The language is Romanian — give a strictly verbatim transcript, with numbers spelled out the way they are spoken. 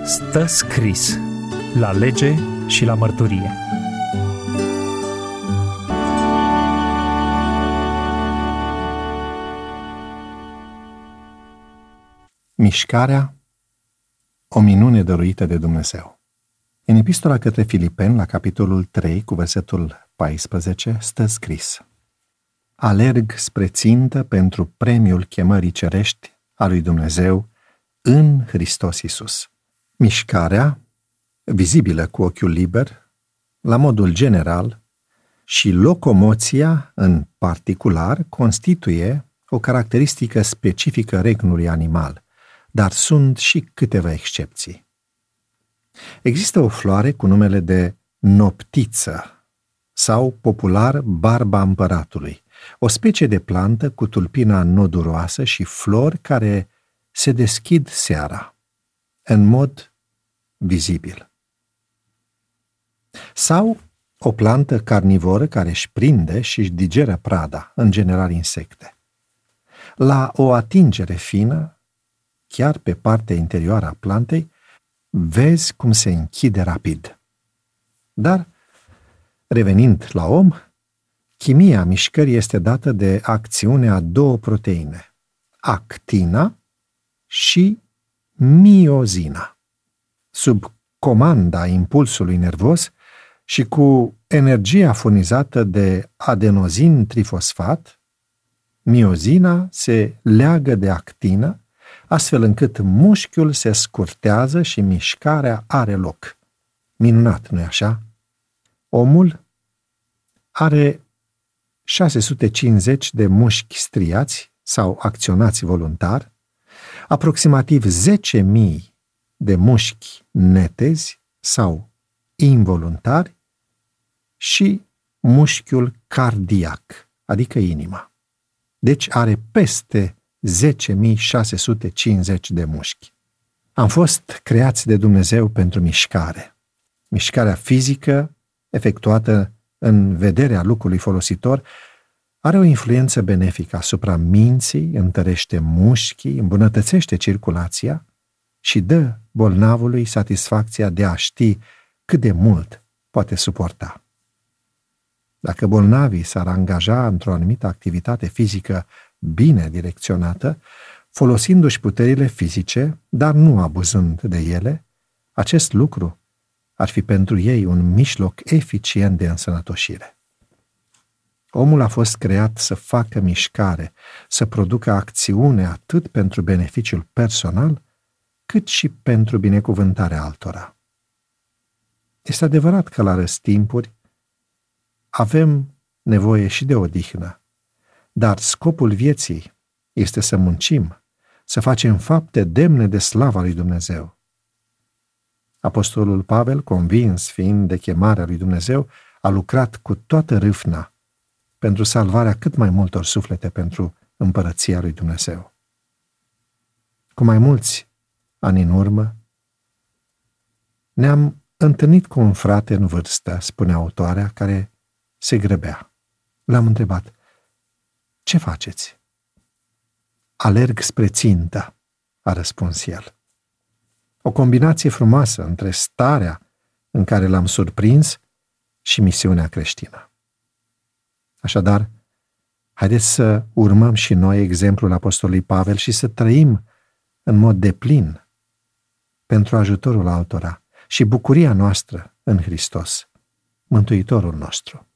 Stă scris la lege și la mărturie. Mișcarea, o minune dăruită de Dumnezeu. În epistola către Filipeni, la capitolul trei, cu versetul paisprezece, stă scris: Alerg spre țintă pentru premiul chemării cerești a lui Dumnezeu în Hristos Iisus. Mișcarea, vizibilă cu ochiul liber, la modul general, și locomoția, în particular, constituie o caracteristică specifică regnului animal, dar sunt și câteva excepții. Există o floare cu numele de noptiță sau, popular, barba împăratului, o specie de plantă cu tulpina noduroasă și flori care se deschid seara, în mod vizibil. Sau o plantă carnivoră care își prinde și își digeră prada, în general insecte. La o atingere fină, chiar pe partea interioară a plantei, vezi cum se închide rapid. Dar, revenind la om, chimia mișcării este dată de acțiunea a două proteine, actina și miozina. Sub comanda impulsului nervos și cu energia furnizată de adenozin trifosfat, miozina se leagă de actină, astfel încât mușchiul se scurtează și mișcarea are loc. Minunat, nu-i așa? Omul are șase sute cincizeci de mușchi striați sau acționați voluntar, aproximativ zece mii de mușchi netezi sau involuntari și mușchiul cardiac, adică inima. Deci are peste zece mii șase sute cincizeci de mușchi. Am fost creați de Dumnezeu pentru mișcare. Mișcarea fizică, efectuată în vederea lucrului folositor, are o influență benefică asupra minții, întărește mușchii, îmbunătățește circulația și dă bolnavului satisfacția de a ști cât de mult poate suporta. Dacă bolnavii s-ar angaja într-o anumită activitate fizică bine direcționată, folosindu-și puterile fizice, dar nu abuzând de ele, acest lucru ar fi pentru ei un mijloc eficient de însănătoșire. Omul a fost creat să facă mișcare, să producă acțiune atât pentru beneficiul personal, cât și pentru binecuvântarea altora. Este adevărat că la răstimpuri avem nevoie și de odihnă, dar scopul vieții este să muncim, să facem fapte demne de slava lui Dumnezeu. Apostolul Pavel, convins fiind de chemarea lui Dumnezeu, a lucrat cu toată râvna pentru salvarea cât mai multor suflete pentru împărăția lui Dumnezeu. Cu mai mulți ani în urmă, ne-am întâlnit cu un frate în vârstă, spune autoarea, care se grăbea. L-am întrebat: ce faceți? Alerg spre țintă, a răspuns el. O combinație frumoasă între starea în care l-am surprins și misiunea creștină. Așadar, haideți să urmăm și noi exemplul apostolului Pavel și să trăim în mod deplin pentru ajutorul altora și bucuria noastră în Hristos, Mântuitorul nostru.